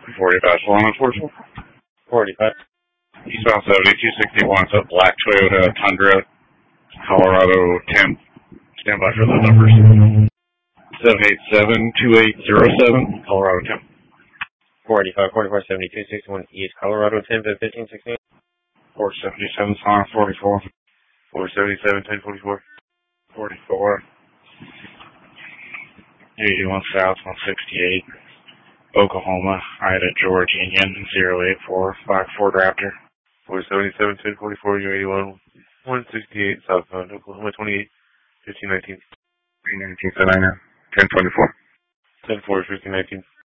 45, Solana 44. 45. Eastbound 70, 261, so black Toyota Tundra, Colorado 10. Stand by for the numbers. 787-2807, Colorado 10. 485, 44, 72, 61 East, Colorado 10, 15, 16. 477, Solana 44. 477, 1044. 44. 81 South 168. Oklahoma, Ida George Union 08454 Raptor. 477, 1044, U81, 168 Southbound, Oklahoma 28, 1519. 319, 1024. 10-4, 1519.